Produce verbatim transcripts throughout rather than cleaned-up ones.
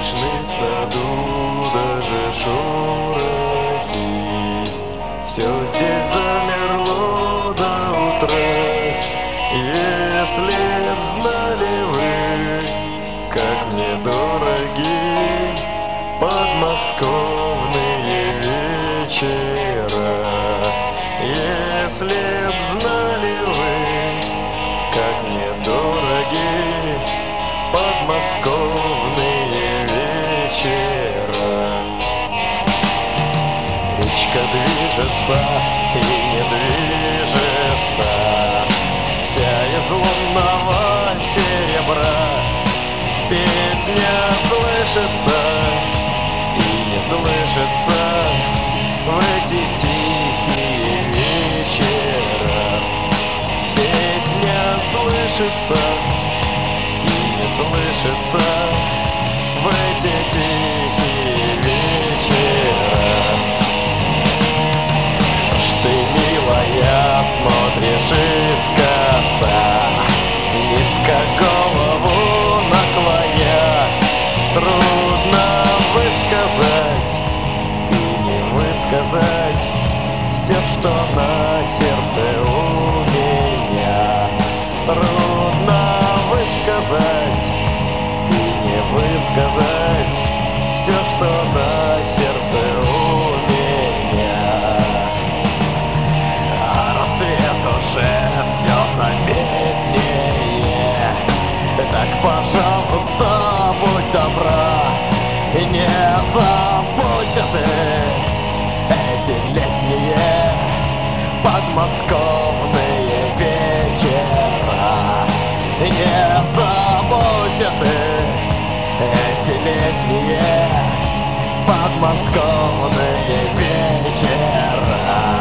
слышны в саду даже шорохи. Все здесь замерло до утра. Если б знали вы, как мне дороги подмосковные вечера. Если б знали вы, как мне дороги подмосковные вечера. Речка движется и не движется, вся из лунного серебра. Песня слышится и не слышится в эти тихие вечера. Песня слышится и не слышится в эти тихие вечера. Что ж ты, милая, смотришь искоса, низко голову наклоня? Трудно высказать и не высказать все, что на сердце у меня. Трудно высказать и не высказать все, что на сердце у меня. А рассвет уже все заметнее. Так, пожалуйста, будь добра и не забудь ты эти летние подмосковные вечера. Не забудь ты эти летние подмосковные вечера.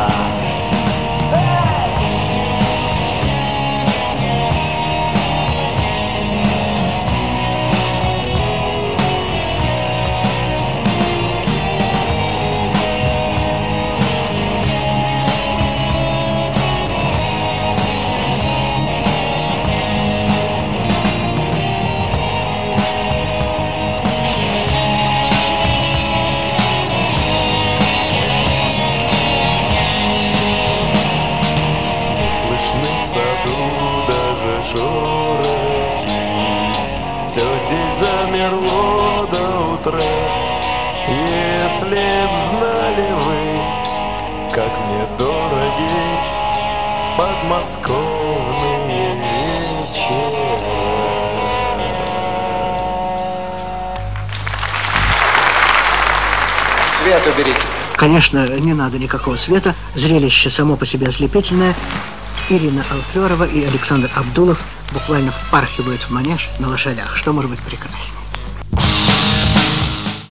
Все здесь замерло до утра. Если б знали вы, как мне дороги подмосковные вечера. Свет уберите. Конечно, не надо никакого света. Зрелище само по себе ослепительное. Ирина Алферова и Александр Абдулов буквально впархивают в манеж на лошадях. Что может быть прекраснее?